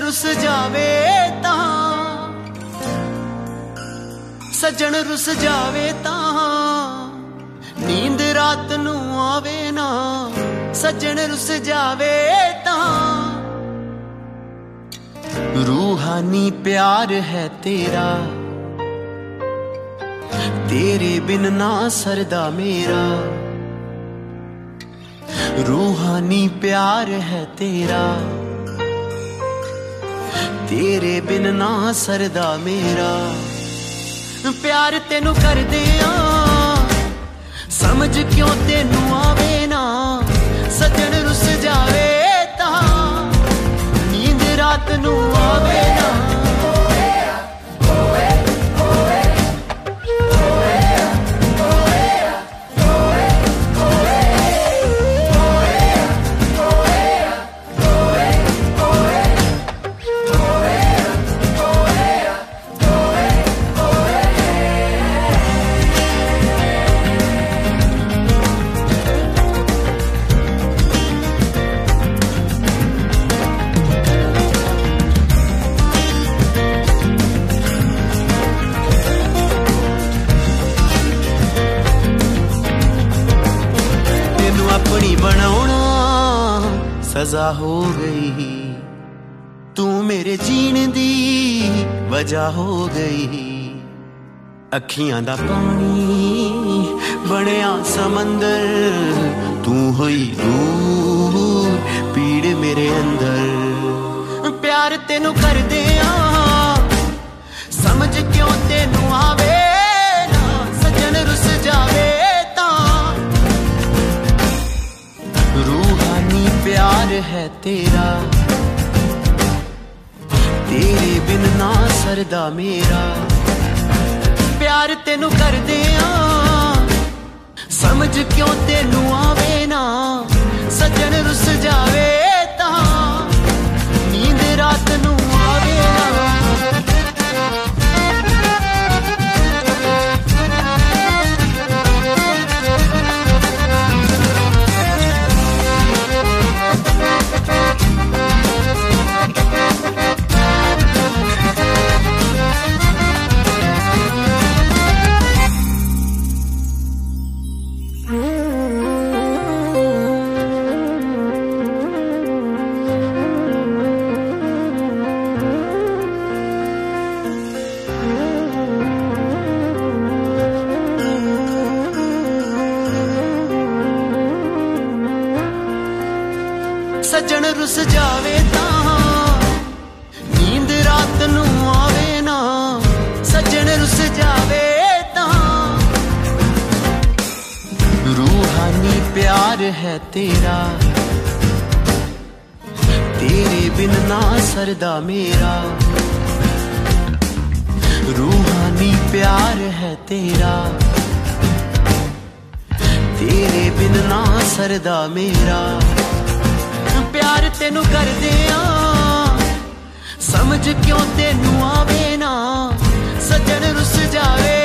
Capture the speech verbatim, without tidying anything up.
रुस जावे तां सज्जन रुस जावे तां नींद रात नू आवे ना सज्जन रुस जावे तां रूहानी प्यार है तेरा तेरे बिन ना सरदा मेरा रूहानी प्यार है तेरा तेरे बिन ना सरदा मेरा प्यार तेनू कर दिया समझ क्यों तेनू आवे ना सजन रुस जावे तां नींद रात नू आवे ना अपनी बनाना सजा हो गई तू मेरे जीने दी वजह हो गई अखियां दा पानी बनया समंदर तू होई दूर पीड़ मेरे अंदर प्यार तेनू कर दिया समझ क्यों तेनू आवे ना सजन रुस जावे प्यार है तेरा तेरे बिन ना सरदा मेरा प्यार तेनू कर दिया समझ क्यों तेनू आवे ना सजन रुस जावे तां नींद रात नू आवे ना सजन रुस जावे तां नींद रात नू आवे ना सजन रुस जावे तां रूहानी प्यार है तेरा तेरे बिन ना सरदा मेरा रूहानी प्यार है तेरा तेरे बिन ना सरदा मेरा प्यार तेनू कर दिया समझ क्यों तेनू आवे ना सजन रुस जावे